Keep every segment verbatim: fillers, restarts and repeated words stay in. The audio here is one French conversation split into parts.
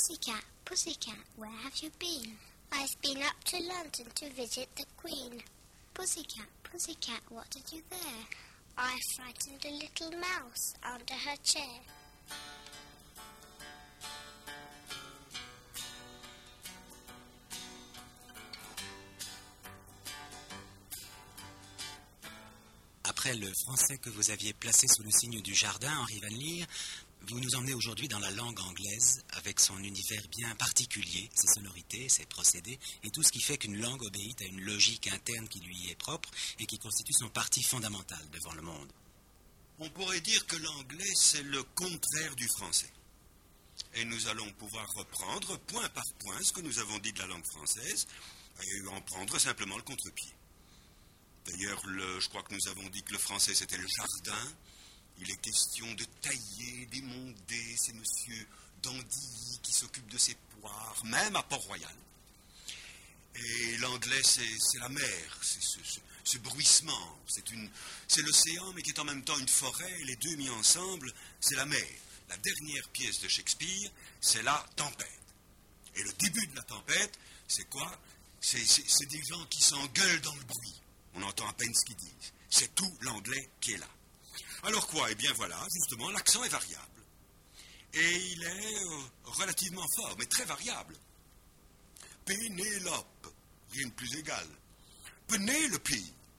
Pussycat, pussycat, where have you been? I've been up to London to visit the Queen. Pussycat, pussycat, what did you there? I frightened a little mouse under her chair. Après le français que vous aviez placé sous le signe du jardin, Henri Van Leer, vous nous emmenez aujourd'hui dans la langue anglaise, avec son univers bien particulier, ses sonorités, ses procédés, et tout ce qui fait qu'une langue obéit à une logique interne qui lui est propre et qui constitue son parti fondamental devant le monde. On pourrait dire que l'anglais, c'est le contraire du français. Et nous allons pouvoir reprendre point par point ce que nous avons dit de la langue française et en prendre simplement le contre-pied. D'ailleurs, le, je crois que nous avons dit que le français, c'était le jardin. Il est question de tailler, d'émonder, c'est monsieur Dandilly qui s'occupe de ses poires, même à Port-Royal. Et l'anglais, c'est, c'est la mer, c'est ce, ce, ce bruissement, c'est, une, c'est l'océan, mais qui est en même temps une forêt, et les deux mis ensemble, c'est la mer. La dernière pièce de Shakespeare, c'est la tempête. Et le début de la tempête, c'est quoi? c'est, c'est, c'est des gens qui s'engueulent dans le bruit. On entend à peine ce qu'ils disent. C'est tout l'anglais qui est là. Alors quoi? Eh bien voilà, justement, l'accent est variable. Et il est euh, relativement fort, mais très variable. Pénélope, rien de plus égal. Penelope,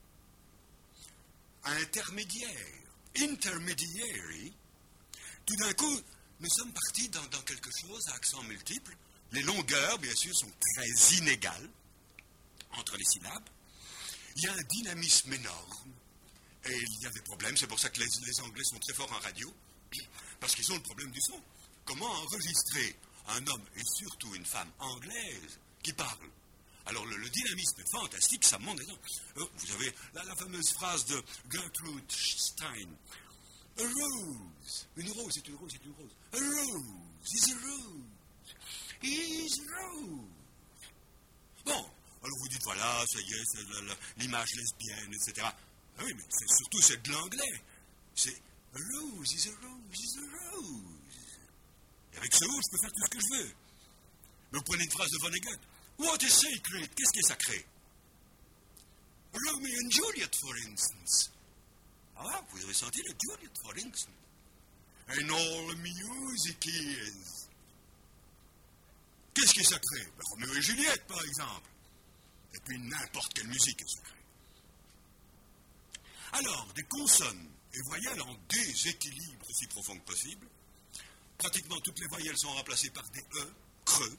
intermédiaire, intermediary. Tout d'un coup, nous sommes partis dans, dans quelque chose à accent multiple. Les longueurs, bien sûr, sont très inégales entre les syllabes. Il y a un dynamisme énorme. Et il y a des problèmes, c'est pour ça que les, les Anglais sont très forts en radio, parce qu'ils ont le problème du son. Comment enregistrer un homme et surtout une femme anglaise qui parle? Alors le, le dynamisme est fantastique, ça monte. Euh, vous avez la, la fameuse phrase de Gertrude Stein. A rose. Une rose, c'est une rose, c'est une rose. A rose is a rose. Is a rose. Bon, alors vous dites, voilà, ça y est, c'est la, la, l'image lesbienne, et cetera. Ah oui, mais c'est surtout c'est de l'anglais. C'est a rose is a rose is a rose. Et avec ce mot, je peux faire tout ce que je veux. Mais vous prenez une phrase de Vonnegut. What is sacred? Qu'est-ce qui est sacré? Romeo and Juliet, for instance. Ah, vous avez senti le Juliet, for instance. And all music is. Qu'est-ce qui est sacré? Ben, Roméo et Juliette, par exemple. Et puis n'importe quelle musique est sacrée. Alors, des consonnes et voyelles en déséquilibre aussi profond que possible. Pratiquement toutes les voyelles sont remplacées par des E, creux,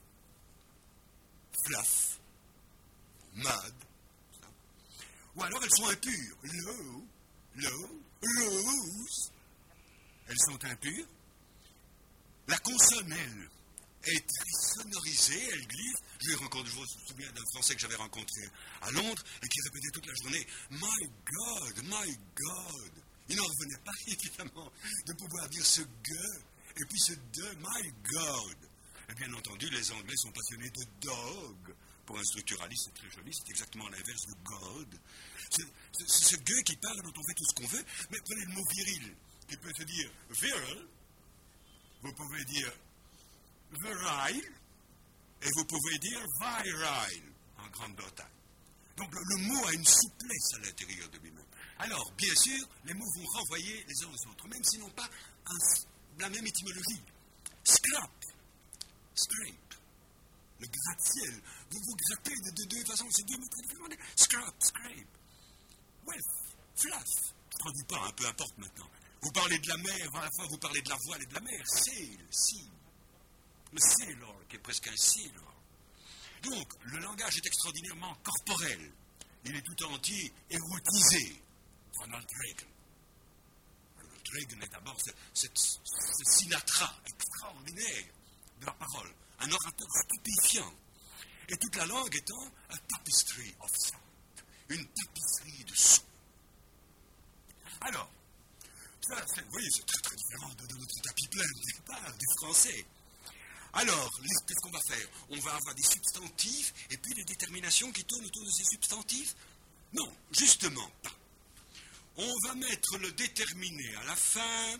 fluff, mad. Ou alors elles sont impures. Low, low, rose. Elles sont impures. La consonne, elle, est très sonorisée, elle glisse. Je, rencontre, je me souviens d'un Français que j'avais rencontré à Londres et qui répétait toute la journée « My God, my God ». Il n'en revenait pas, évidemment, de pouvoir dire ce « ge » et puis ce « de »,« My God ». Et bien entendu, les Anglais sont passionnés de « dog ». Pour un structuraliste, c'est très joli, c'est exactement l'inverse de « God ». C'est, c'est, c'est ce « ge » qui parle dont on fait tout ce qu'on veut, mais prenez le mot « viril », qui peut se dire « virile », vous pouvez dire « virile », et vous pouvez dire virile en Grande-Bretagne. Donc le, le mot a une souplesse à l'intérieur de lui-même. Alors, bien sûr, les mots vont renvoyer les uns aux autres, même s'ils n'ont pas un, la même étymologie. Scrap, scrape, le gratte-ciel. Vous vous grattez de deux de, de façons, c'est deux mots très différents. Scrap, scrape, wealth, fluff. Je ne traduis pas, hein, peu importe maintenant. Vous parlez de la mer, à la fois vous parlez de la voile et de la mer. Sail, sea. Le sailor, qui est presque un sailor. Donc, le langage est extraordinairement corporel. Il est tout entier érotisé. Ronald Reagan. Ronald Reagan est d'abord ce, ce, ce Sinatra extraordinaire de la parole. Un orateur stupéfiant. Et toute la langue étant a tapestry of sound. Une tapisserie de sons. Alors, ça, c'est, vous voyez, c'est très très différent de, de notre tapis plein du départ, du français. Alors, qu'est-ce qu'on va faire? On va avoir des substantifs et puis des déterminations qui tournent autour de ces substantifs? Non, justement pas. On va mettre le déterminé à la fin,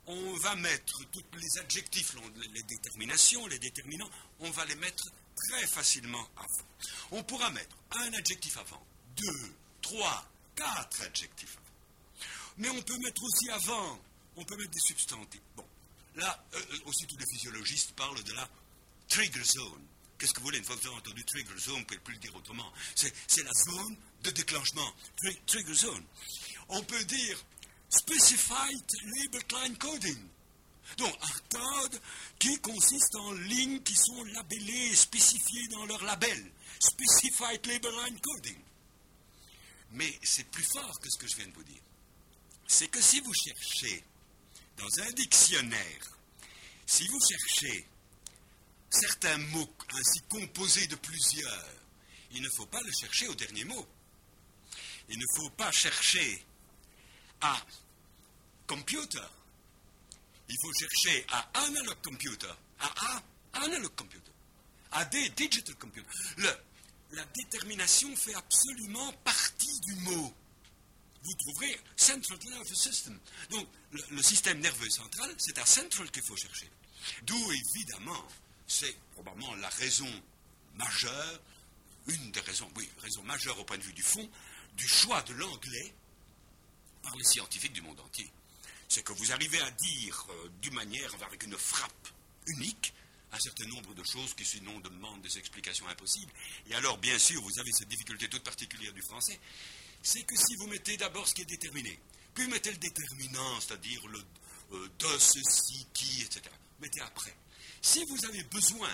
on va mettre tous les adjectifs, les déterminations, les déterminants, on va les mettre très facilement avant. On pourra mettre un adjectif avant, deux, trois, quatre adjectifs avant. Mais on peut mettre aussi avant, on peut mettre des substantifs. Bon, là, euh, aussi tous les physiologistes parlent de la trigger zone. Qu'est-ce que vous voulez, une fois que vous avez entendu trigger zone, on ne peut plus le dire autrement. C'est, c'est la zone de déclenchement, Tri- trigger zone. On peut dire specified label line coding. Donc, un code qui consiste en lignes qui sont labellées et spécifiées dans leur label. Specified label line coding. Mais c'est plus fort que ce que je viens de vous dire. C'est que si vous cherchez dans un dictionnaire, si vous cherchez certains mots ainsi composés de plusieurs, il ne faut pas le chercher au dernier mot. Il ne faut pas chercher à computer. Il faut chercher à analog computer, à A, analog computer, à D, digital computer. Le, la détermination fait absolument partie du mot. Vous trouverez Central Nervous System. Donc, le, le système nerveux central, c'est à Central qu'il faut chercher. D'où, évidemment, c'est probablement la raison majeure, une des raisons, oui, raison majeure au point de vue du fond, du choix de l'anglais par les scientifiques du monde entier. C'est que vous arrivez à dire euh, d'une manière, avec une frappe unique, un certain nombre de choses qui sinon demandent des explications impossibles. Et alors, bien sûr, vous avez cette difficulté toute particulière du français, c'est que si vous mettez d'abord ce qui est déterminé, puis vous mettez le déterminant, c'est-à-dire le euh, de, ceci, qui, et cetera, mettez après. Si vous avez besoin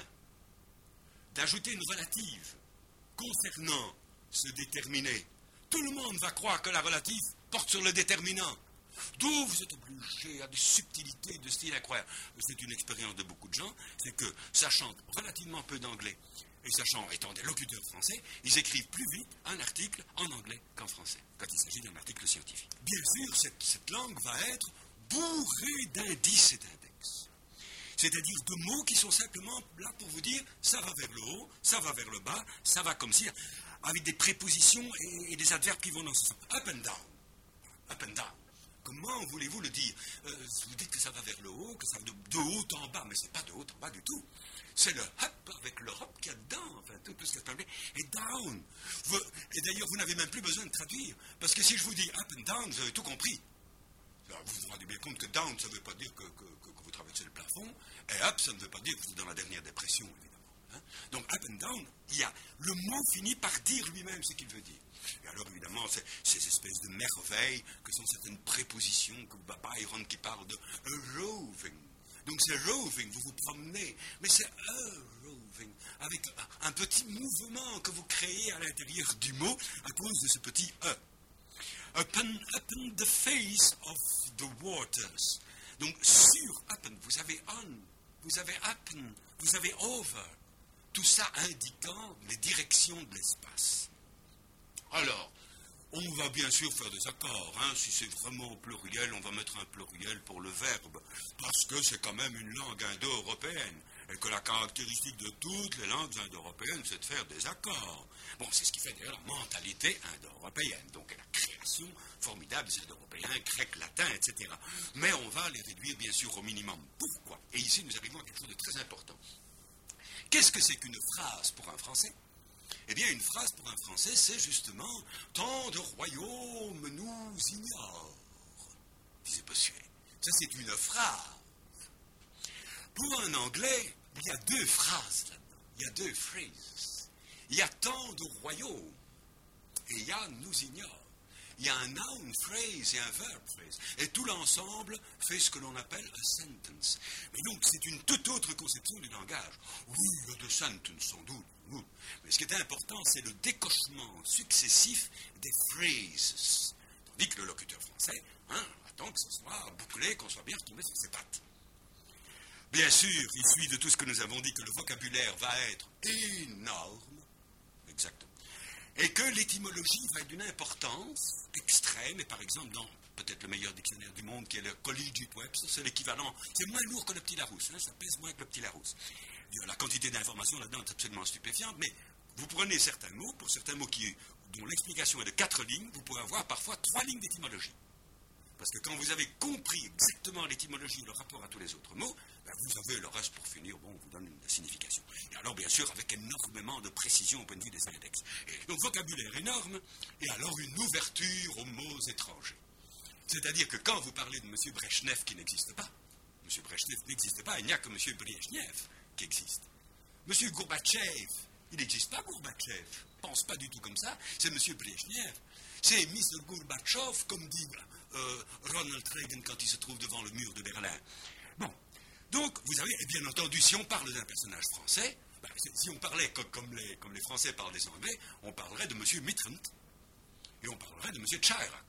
d'ajouter une relative concernant ce déterminé, tout le monde va croire que la relative porte sur le déterminant. D'où vous êtes obligé à des subtilités de style incroyable. C'est une expérience de beaucoup de gens, c'est que, sachant relativement peu d'anglais, et sachant, étant des locuteurs français, ils écrivent plus vite un article en anglais qu'en français, quand il s'agit d'un article scientifique. Bien sûr, cette, cette langue va être bourrée d'indices et d'index. C'est-à-dire de mots qui sont simplement là pour vous dire, ça va vers le haut, ça va vers le bas, ça va comme si, avec des prépositions et, et des adverbes qui vont dans ce sens. Up and down. Up and down. Comment voulez-vous le dire? euh, Vous dites que ça va vers le haut, que ça va de, de haut en bas, mais ce n'est pas de haut en bas du tout. C'est le up avec le hop qu'il y a dedans, enfin tout, tout ce qui est appelé, et down. Vous, et d'ailleurs, vous n'avez même plus besoin de traduire, parce que si je vous dis up and down, vous avez tout compris. Alors, vous vous rendez bien compte que down, ça ne veut pas dire que, que, que, que vous traversez le plafond, et up, ça ne veut pas dire que vous êtes dans la dernière dépression, évidemment. Hein? Donc, up and down, il y a, le mot finit par dire lui-même ce qu'il veut dire. Et alors, évidemment, c'est ces espèces de merveilles que sont certaines prépositions, que Byron qui parle de roving. Donc, c'est roving, vous vous promenez, mais c'est a roving, avec un petit mouvement que vous créez à l'intérieur du mot à cause de ce petit e. Upon, upon the face of the waters. Donc, sur upon, vous avez on, vous avez upon, vous avez over. Tout ça indiquant les directions de l'espace. Alors, on va bien sûr faire des accords. Hein. Si c'est vraiment au pluriel, on va mettre un pluriel pour le verbe. Parce que c'est quand même une langue indo-européenne. Et que la caractéristique de toutes les langues indo-européennes, c'est de faire des accords. Bon, c'est ce qui fait d'ailleurs la mentalité indo-européenne. Donc la création formidable des indo-européens, grecs, latins, et cetera. Mais on va les réduire bien sûr au minimum. Pourquoi? Et ici, nous arrivons à quelque chose de très important. Qu'est-ce que c'est qu'une phrase pour un Français? Eh bien, une phrase pour un Français, c'est justement « Tant de royaumes nous ignorent », disait Bossuet. Ça, c'est une phrase. Pour un Anglais, il y a deux phrases là-dedans. Il y a deux phrases. Il y a « tant de royaumes » et il y a « nous ignore ». Il y a un noun phrase et un verb phrase. Et tout l'ensemble fait ce que l'on appelle a sentence. Mais donc, c'est une toute autre conception du langage. Oui, il y a des sentences, sans doute. Oui. Mais ce qui est important, c'est le décochement successif des phrases. Tandis que le locuteur français, hein, attend que ce soit bouclé, qu'on soit bien retombé sur ses pattes. Bien sûr, il suit de tout ce que nous avons dit que le vocabulaire va être énorme. Exactement. Et que l'étymologie va être d'une importance extrême, et par exemple dans peut-être le meilleur dictionnaire du monde, qui est le Collegiate Webster, c'est l'équivalent, c'est moins lourd que le petit Larousse, hein, ça pèse moins que le petit Larousse. La quantité d'informations là-dedans est absolument stupéfiante, mais vous prenez certains mots, pour certains mots qui, dont l'explication est de quatre lignes, vous pourrez avoir parfois trois lignes d'étymologie. Parce que quand vous avez compris exactement l'étymologie et le rapport à tous les autres mots, ben vous avez le reste pour finir, bon, on vous donne une signification. Et alors, bien sûr, avec énormément de précision au point de vue des index. Et donc, vocabulaire énorme, et alors une ouverture aux mots étrangers. C'est-à-dire que quand vous parlez de M. Brejnev qui n'existe pas, M. Brejnev n'existe pas, il n'y a que M. Brejnev qui existe. M. Gourbatchev, il n'existe pas Gourbatchev, pense pas du tout comme ça, c'est M. Brejnev. C'est mister Gorbatchev, comme dit euh, Ronald Reagan quand il se trouve devant le mur de Berlin. Bon, donc, vous avez, et bien entendu, si on parle d'un personnage français, ben, si on parlait comme, comme, les, comme les Français parlent des Anglais, on parlerait de M. Mitterrand, et on parlerait de M. Chirac.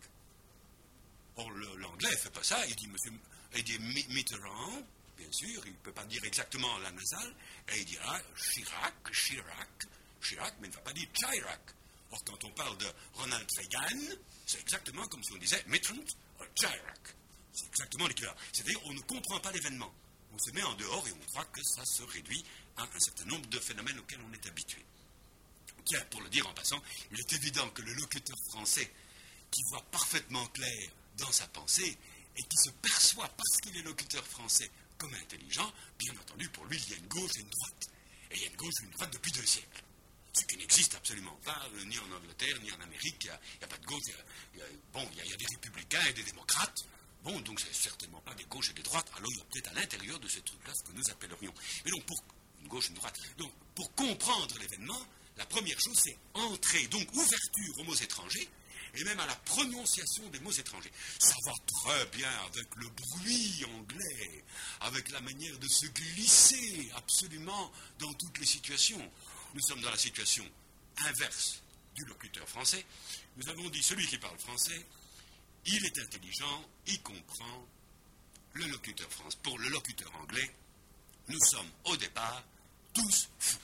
Or, le, l'anglais ne fait pas ça, il dit, monsieur, il dit Mitterrand, bien sûr, il ne peut pas dire exactement la nasale, et il dira Chirac, Chirac, Chirac, mais il ne va pas dire Chirac. Or, quand on parle de Ronald Reagan, c'est exactement comme si on disait Mitterrand ou Chirac. C'est exactement l'équivalent. C'est-à-dire, on ne comprend pas l'événement. On se met en dehors et on croit que ça se réduit à un certain nombre de phénomènes auxquels on est habitué. Tiens, pour le dire en passant, il est évident que le locuteur français, qui voit parfaitement clair dans sa pensée, et qui se perçoit, parce qu'il est locuteur français, comme intelligent, bien entendu, pour lui, il y a une gauche et une droite. Et il y a une gauche et une droite depuis deux siècles. Ce qui n'existe absolument pas, euh, ni en Angleterre, ni en Amérique. Il n'y a, a pas de gauche. Il y a, il y a, bon, il y, a, il y a des républicains et des démocrates. Bon, donc c'est certainement pas des gauches et des droites. Alors il y a peut-être à l'intérieur de ce truc-là ce que nous appellerions. Mais donc, pour une gauche et une droite. Donc, pour comprendre l'événement, la première chose, c'est entrer, donc ouverture aux mots étrangers, et même à la prononciation des mots étrangers. Ça va très bien avec le bruit anglais, avec la manière de se glisser absolument dans toutes les situations. Nous sommes dans la situation inverse du locuteur français. Nous avons dit, celui qui parle français, il est intelligent, il comprend. Le locuteur français, pour le locuteur anglais, nous sommes au départ tous fous.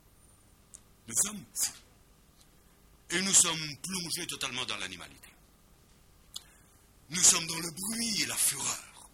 Nous sommes fous. Et nous sommes plongés totalement dans l'animalité. Nous sommes dans le bruit et la fureur.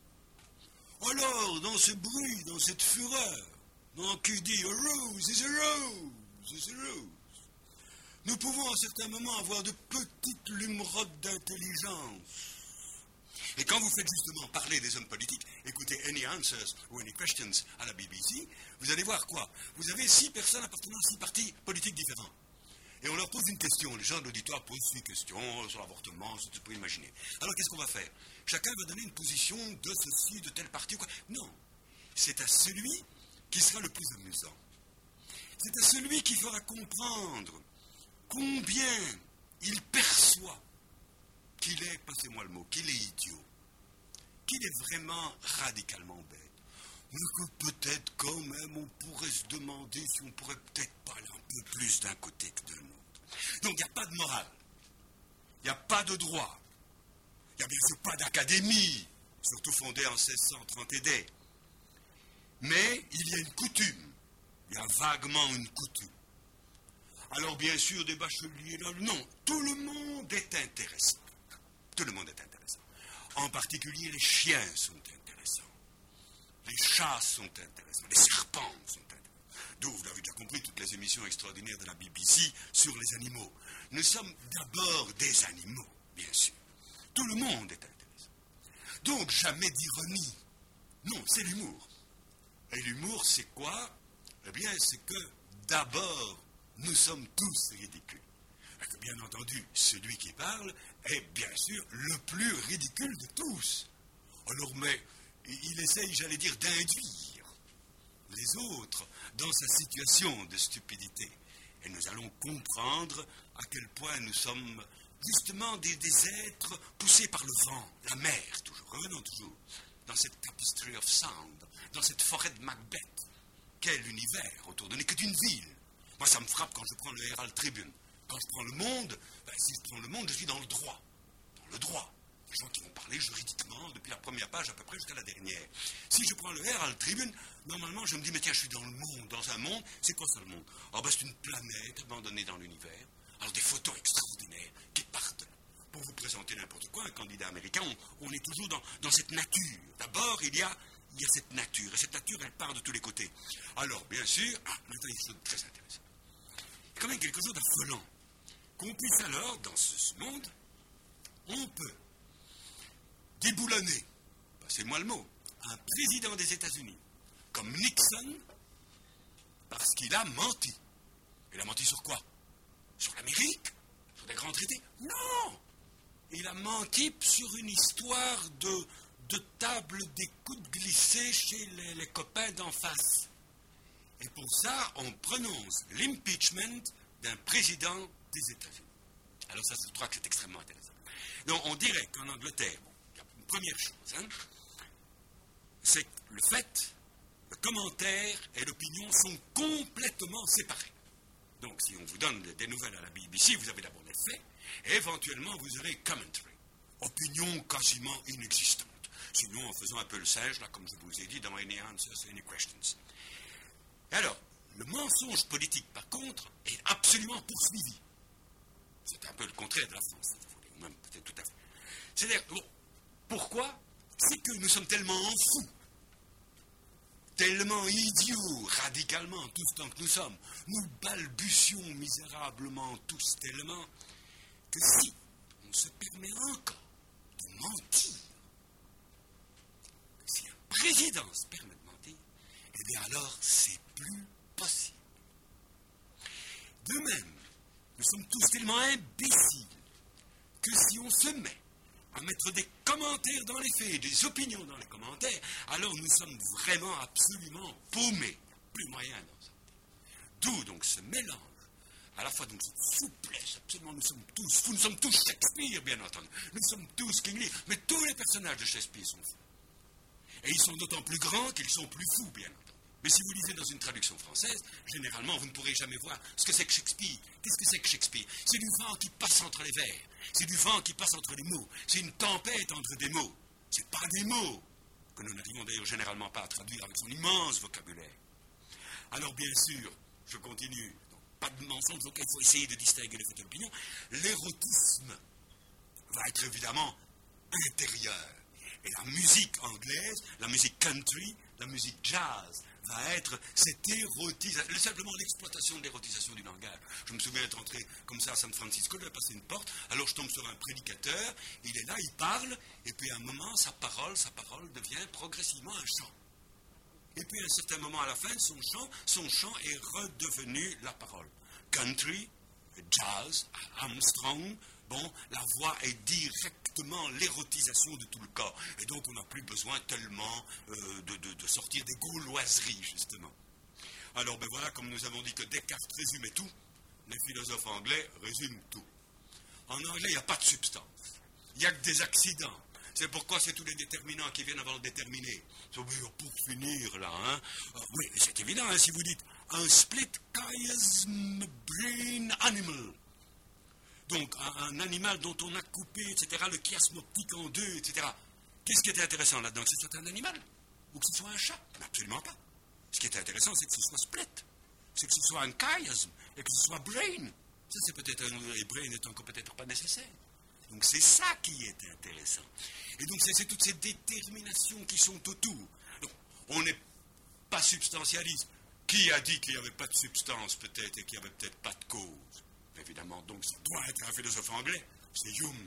Alors, dans ce bruit, dans cette fureur, dans qui dit « a rose is a rose is a rose », nous pouvons à certains moments avoir de petites lumrottes d'intelligence. Et quand vous faites justement parler des hommes politiques, écoutez Any Answers ou Any Questions à la B B C, vous allez voir quoi? Vous avez six personnes appartenant à six partis politiques différents. Et on leur pose une question. Les gens de l'auditoire posent six questions sur l'avortement, ce que tu peux imaginer. Alors qu'est-ce qu'on va faire? Chacun va donner une position de ceci, de tel parti ou quoi? Non. C'est à celui qui sera le plus amusant. C'est à celui qui fera comprendre combien il perçoit qu'il est, passez-moi le mot, qu'il est idiot, qu'il est vraiment radicalement bête, mais que peut-être quand même on pourrait se demander si on pourrait peut-être pas aller un peu plus d'un côté que de l'autre. Donc il n'y a pas de morale, il n'y a pas de droit, il n'y a bien sûr pas d'académie, surtout fondée en seize cent trente et des, mais il y a une coutume, il y a vaguement une coutume. Alors bien sûr des bacheliers, là, non, tout le monde est intéressant. Tout le monde est intéressant. En particulier, les chiens sont intéressants. Les chats sont intéressants. Les serpents sont intéressants. D'où, vous l'avez déjà compris, toutes les émissions extraordinaires de la B B C sur les animaux. Nous sommes d'abord des animaux, bien sûr. Tout le monde est intéressant. Donc, jamais d'ironie. Non, c'est l'humour. Et l'humour, c'est quoi? Eh bien, c'est que, d'abord, nous sommes tous ridicules. Que bien entendu, celui qui parle est bien sûr le plus ridicule de tous. Alors, mais il essaye, j'allais dire, d'induire les autres dans sa situation de stupidité. Et nous allons comprendre à quel point nous sommes justement des, des êtres poussés par le vent, la mer, toujours, revenons toujours, dans cette tapestry of sound, dans cette forêt de Macbeth. Quel univers autour de nous, que d'une ville. Moi, ça me frappe quand je prends le Herald Tribune. Quand je prends le monde, ben, si je prends le monde, je suis dans le droit. Dans le droit. Des gens qui vont parler juridiquement depuis la première page à peu près jusqu'à la dernière. Si je prends le Herald Tribune, normalement, je me dis, mais tiens, je suis dans le monde, dans un monde. C'est quoi ça, le monde? Ah, ben, c'est une planète abandonnée dans l'univers. Alors, des photos extraordinaires qui partent. Pour vous présenter n'importe quoi, un candidat américain, on, on est toujours dans, dans cette nature. D'abord, il y a, il y a cette nature. Et cette nature, elle part de tous les côtés. Alors, bien sûr, ah, maintenant, il y a quelque chose de très intéressant. Il y a quand même quelque chose d'affolant. Qu'on puisse alors, dans ce monde, on peut déboulonner, passez-moi le mot, un président des États-Unis comme Nixon parce qu'il a menti. Il a menti sur quoi? Sur l'Amérique? Sur des grands traités? Non! Il a menti sur une histoire de, de table d'écoute glissée chez les, les copains d'en face. Et pour ça, on prononce l'impeachment d'un président des États-Unis. Alors ça, je crois que c'est extrêmement intéressant. Donc on dirait qu'en Angleterre, bon, il y a une première chose, hein, c'est que le fait, le commentaire et l'opinion sont complètement séparés. Donc si on vous donne des nouvelles à la B B C, vous avez d'abord les faits, et éventuellement vous aurez commentary, opinion quasiment inexistante. Sinon, en faisant un peu le singe, là, comme je vous ai dit, dans Any Answers, Any Questions. Et alors, le mensonge politique, par contre, est absolument poursuivi. C'est un peu le contraire de la France, ou même peut-être tout à fait. C'est-à-dire, bon, pourquoi? C'est que nous sommes tellement fous, tellement idiots, radicalement, tout ce temps que nous sommes. Nous balbutions misérablement tous tellement que si on se permet encore de mentir, si un président se permet de mentir, eh bien alors c'est plus possible. De même, nous sommes tous tellement imbéciles que si on se met à mettre des commentaires dans les faits, des opinions dans les commentaires, alors nous sommes vraiment absolument paumés. Plus moyen dans ça. D'où donc ce mélange, à la fois donc cette souplesse, absolument nous sommes tous fous, nous sommes tous Shakespeare, bien entendu, nous sommes tous King Lear, mais tous les personnages de Shakespeare sont fous. Et ils sont d'autant plus grands qu'ils sont plus fous, bien entendu. Mais si vous lisez dans une traduction française, généralement, vous ne pourrez jamais voir ce que c'est que Shakespeare. Qu'est-ce que c'est que Shakespeare? C'est du vent qui passe entre les vers. C'est du vent qui passe entre les mots. C'est une tempête entre des mots. C'est pas des mots, que nous n'arrivons d'ailleurs généralement pas à traduire avec son immense vocabulaire. Alors, bien sûr, je continue. Donc, pas de mensonge, donc il faut essayer de distinguer les faits et l'opinion. L'érotisme va être évidemment intérieur. Et la musique anglaise, la musique country, la musique jazz, va être cette érotisation, simplement l'exploitation de l'érotisation du langage. Je me souviens être entré comme ça à San Francisco, je vais passer une porte, alors je tombe sur un prédicateur, il est là, il parle, et puis à un moment, sa parole, sa parole devient progressivement un chant. Et puis à un certain moment, à la fin de son chant, son chant est redevenu la parole. Country, jazz, Armstrong, bon, la voix est directement l'érotisation de tout le corps. Et donc, on n'a plus besoin tellement euh, de, de, de sortir des gauloiseries, justement. Alors, ben voilà, comme nous avons dit que Descartes résumait tout, les philosophes anglais résument tout. En anglais, il n'y a pas de substance. Il n'y a que des accidents. C'est pourquoi c'est tous les déterminants qui viennent avant le déterminé. Pour finir, là, hein. Euh, oui, c'est évident, hein, si vous dites un split chiasm brain animal. Donc, un, un animal dont on a coupé, et cetera, le chiasme optique en deux, et cetera. Qu'est-ce qui était intéressant là-dedans? Que ce soit un animal? Ou que ce soit un chat? Mais absolument pas. Ce qui était intéressant, c'est que ce soit split. C'est que ce soit un chiasme et que ce soit brain. Ça, c'est peut-être un... Et brain est encore peut-être pas nécessaire. Donc, c'est ça qui est intéressant. Et donc, c'est, c'est toutes ces déterminations qui sont autour. Donc, on n'est pas substantialiste. Qui a dit qu'il n'y avait pas de substance, peut-être, et qu'il n'y avait peut-être pas de cause? Évidemment, donc ça doit être un philosophe anglais, c'est Hume.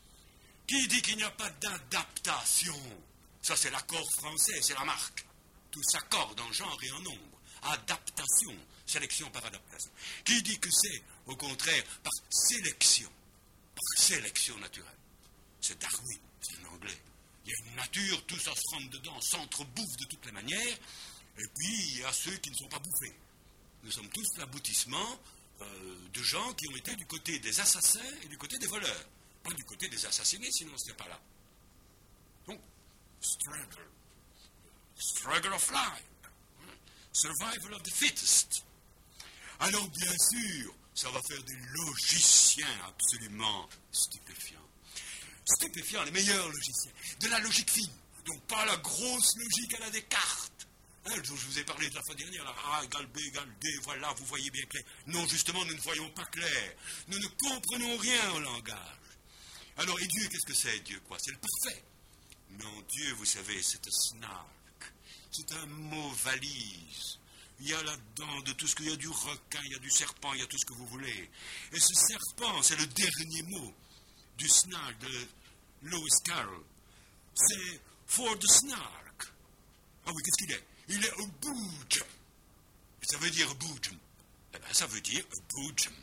Qui dit qu'il n'y a pas d'adaptation? Ça, c'est l'accord français, c'est la marque. Tout s'accorde en genre et en nombre. Adaptation, sélection par adaptation. Qui dit que c'est, au contraire, par sélection, par sélection naturelle? C'est Darwin, c'est un anglais. Il y a une nature, tout ça se rentre dedans, s'entrebouffe de toutes les manières, et puis il y a ceux qui ne sont pas bouffés. Nous sommes tous l'aboutissement Euh, de gens qui ont été du côté des assassins et du côté des voleurs. Pas du côté des assassinés, sinon on ne serait pas là. Donc, struggle. Struggle of life. Survival of the fittest. Alors, bien sûr, ça va faire des logiciens absolument stupéfiants. Stupéfiants, les meilleurs logiciens. De la logique fine. Donc, pas la grosse logique à la Descartes. Hein, je vous ai parlé de la fois dernière, là, A égale B égale D, voilà, vous voyez bien clair. Non, justement, nous ne voyons pas clair. Nous ne comprenons rien au langage. Alors, et Dieu, qu'est-ce que c'est, Dieu, quoi? C'est le parfait. Non, Dieu, vous savez, c'est un snark. C'est un mot valise. Il y a là-dedans de tout ce qu'il y a du requin, il y a du serpent, il y a tout ce que vous voulez. Et ce serpent, c'est le dernier mot du snark de Lewis Carroll. c'est for the snark. Ah oui, qu'est-ce qu'il est? Il est a boojum. Et ça veut dire a boojum. Eh bien, ça veut dire a boojum.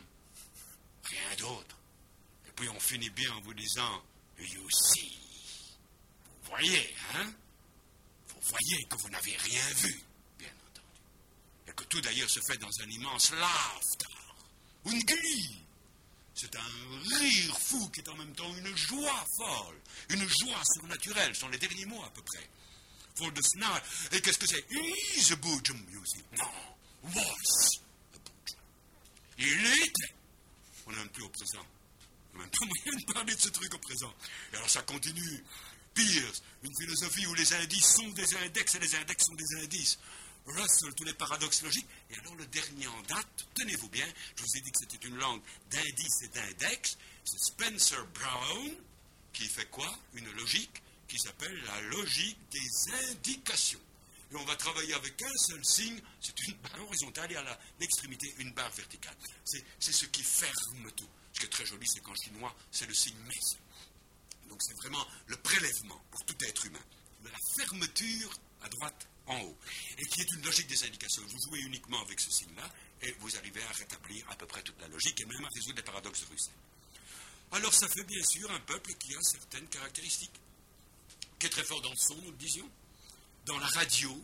Rien d'autre. Et puis on finit bien en vous disant, you see. Vous voyez, hein? Vous voyez que vous n'avez rien vu, bien entendu. Et que tout d'ailleurs se fait dans un immense laughter. Une glee. C'est un rire fou qui est en même temps une joie folle, une joie surnaturelle, ce sont les derniers mots à peu près. For the snark. Et qu'est-ce que c'est? Is a boojum, you see. Non, was a boojum. Il était. On n'est même plus au présent. On n'a même pas moyen de parler de ce truc au présent. Et alors ça continue. Peirce, une philosophie où les indices sont des index et les index sont des indices. Russell, tous les paradoxes logiques. Et alors le dernier en date, tenez-vous bien, je vous ai dit que c'était une langue d'indices et d'index, c'est Spencer Brown qui fait quoi? Une logique qui s'appelle la logique des indications. Et on va travailler avec un seul signe, c'est une barre horizontale et à l'extrémité une barre verticale. C'est, c'est ce qui ferme tout. Ce qui est très joli, c'est qu'en chinois, c'est le signe mes. Donc c'est vraiment le prélèvement pour tout être humain. De la fermeture à droite en haut. Et qui est une logique des indications. Vous jouez uniquement avec ce signe-là et vous arrivez à rétablir à peu près toute la logique et même à résoudre les paradoxes de Russell. Alors ça fait bien sûr un peuple qui a certaines caractéristiques. Qui est très fort dans le son, nous le disions. Dans la radio.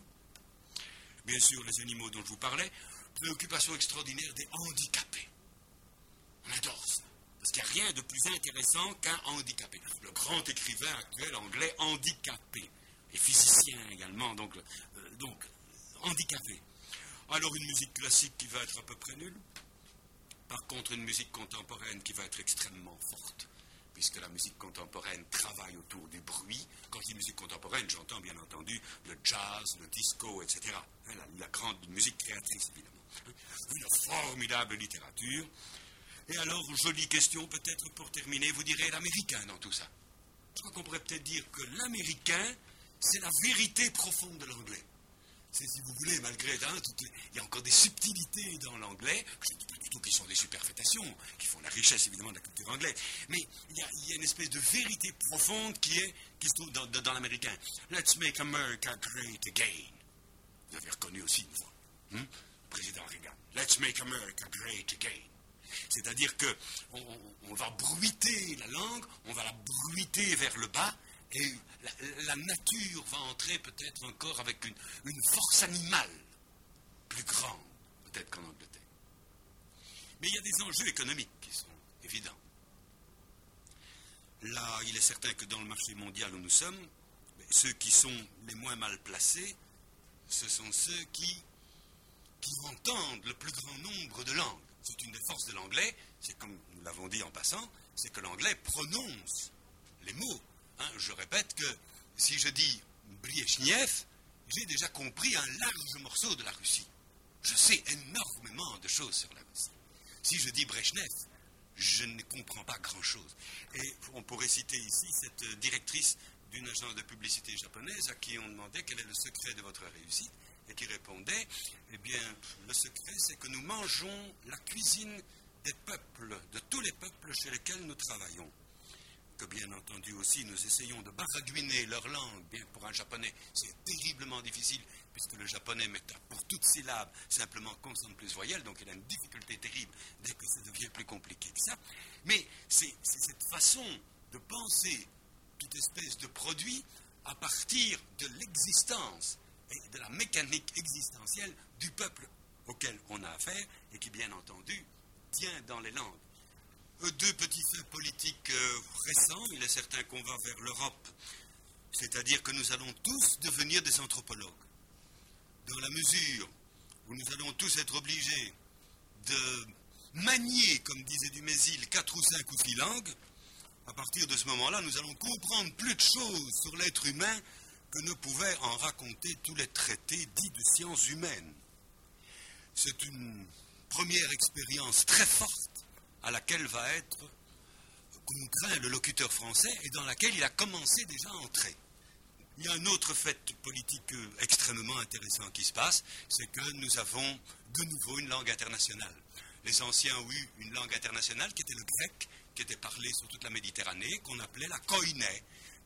Bien sûr, les animaux dont je vous parlais. Préoccupation extraordinaire des handicapés. On adore ça. Parce qu'il n'y a rien de plus intéressant qu'un handicapé. Le grand écrivain actuel anglais handicapé. Et physicien également, donc, euh, donc handicapé. Alors une musique classique qui va être à peu près nulle. Par contre, une musique contemporaine qui va être extrêmement forte. Puisque la musique contemporaine travaille autour du bruit. Quand je dis musique contemporaine, j'entends bien entendu le jazz, le disco, et cetera. Hein, la, la grande musique créatrice, évidemment. Une formidable littérature. Et alors, jolie question peut-être pour terminer, vous direz l'américain dans tout ça. Je crois qu'on pourrait peut-être dire que l'américain, c'est la vérité profonde de l'anglais. C'est, si vous voulez, malgré, hein, toutes les, il y a encore des subtilités dans l'anglais, je ne dis pas du tout qu'ils sont des superfétations, qui font la richesse évidemment de la culture anglaise, mais il y a, il y a une espèce de vérité profonde qui, est, qui se trouve dans, dans, dans l'américain. Let's make America great again. Vous avez reconnu aussi une fois, hein, le président Reagan. Let's make America great again. C'est-à-dire qu'on on, on va bruiter la langue, on va la bruiter vers le bas, et la, la nature va entrer peut-être encore avec une, une force animale plus grande, peut-être qu'en Angleterre. Mais il y a des enjeux économiques qui sont évidents. Là, il est certain que dans le marché mondial où nous sommes, ceux qui sont les moins mal placés, ce sont ceux qui, qui entendent le plus grand nombre de langues. C'est une des forces de l'anglais, c'est comme nous l'avons dit en passant, c'est que l'anglais prononce les mots. Hein, je répète que si je dis Brezhnev, j'ai déjà compris un large morceau de la Russie. Je sais énormément de choses sur la Russie. Si je dis Brezhnev, je ne comprends pas grand-chose. Et on pourrait citer ici cette directrice d'une agence de publicité japonaise à qui on demandait quel est le secret de votre réussite. Et qui répondait, eh bien, le secret, c'est que nous mangeons la cuisine des peuples, de tous les peuples chez lesquels nous travaillons. Que bien entendu aussi, nous essayons de baragouiner leur langue. Bien, pour un japonais, c'est terriblement difficile, puisque le japonais met pour toute syllabe simplement consonne plus voyelle, donc il a une difficulté terrible dès que ça devient plus compliqué que ça. Mais c'est, c'est cette façon de penser toute espèce de produit à partir de l'existence et de la mécanique existentielle du peuple auquel on a affaire et qui, bien entendu, tient dans les langues. Euh, deux petits faits politiques euh, récents, il est certain qu'on va vers l'Europe, c'est-à-dire que nous allons tous devenir des anthropologues, dans la mesure où nous allons tous être obligés de manier, comme disait Dumézil, quatre ou cinq ou six langues. À partir de ce moment-là, nous allons comprendre plus de choses sur l'être humain que ne pouvaient en raconter tous les traités dits de sciences humaines. C'est une première expérience très forte à laquelle va être contraint le locuteur français et dans laquelle il a commencé déjà à entrer. Il y a un autre fait politique extrêmement intéressant qui se passe, c'est que nous avons de nouveau une langue internationale. Les anciens ont eu une langue internationale qui était le grec, qui était parlé sur toute la Méditerranée, qu'on appelait la koiné,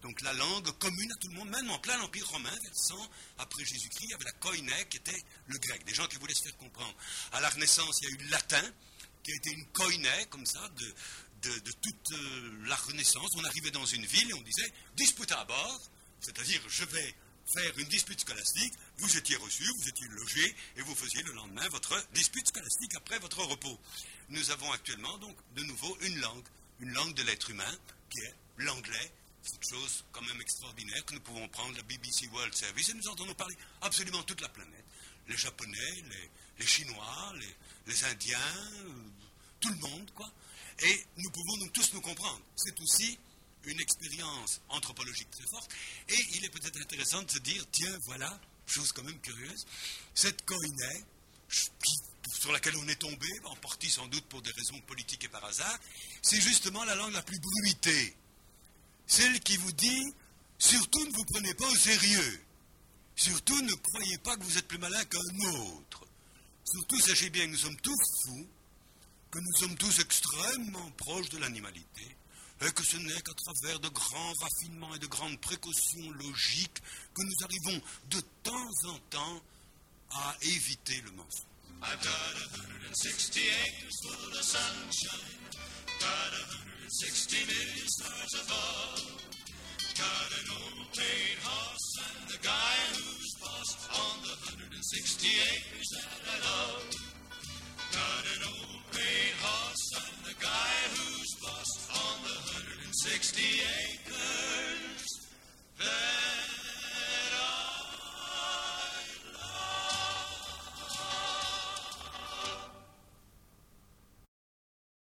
Donc la langue commune à tout le monde, même en plein l'Empire romain, vers cent après Jésus-Christ, il y avait la koiné qui était le grec, des gens qui voulaient se faire comprendre. À la Renaissance, il y a eu le latin, qui a été une koiné, comme ça, de, de, de toute euh, la Renaissance. On arrivait dans une ville et on disait « dispute à bord », c'est-à-dire « je vais faire une dispute scolastique », vous étiez reçu, vous étiez logé, et vous faisiez le lendemain votre dispute scolastique après votre repos. Nous avons actuellement, donc, de nouveau, une langue, une langue de l'être humain, qui est l'anglais. C'est une chose quand même extraordinaire que nous pouvons prendre la B B C World Service et nous entendons parler absolument toute la planète. Les Japonais, les, les Chinois, les, les Indiens, euh, tout le monde, quoi. Et nous pouvons donc tous nous comprendre. C'est aussi une expérience anthropologique très forte. Et il est peut-être intéressant de se dire, tiens, voilà, chose quand même curieuse, cette koiné, sur laquelle on est tombé, en partie sans doute pour des raisons politiques et par hasard, c'est justement la langue la plus bruitée. Celle qui vous dit, surtout ne vous prenez pas au sérieux. Surtout ne croyez pas que vous êtes plus malin qu'un autre. Surtout sachez bien que nous sommes tous fous, que nous sommes tous extrêmement proches de l'animalité, et que ce n'est qu'à travers de grands raffinements et de grandes précautions logiques que nous arrivons de temps en temps à éviter le mensonge. I've got one hundred sixty acres full of sunshine, got one hundred sixty million stars above, got an old paid horse and the guy who's boss on the one hundred sixty acres that I love. Got an old paid horse and the guy who's boss on the one hundred sixty acres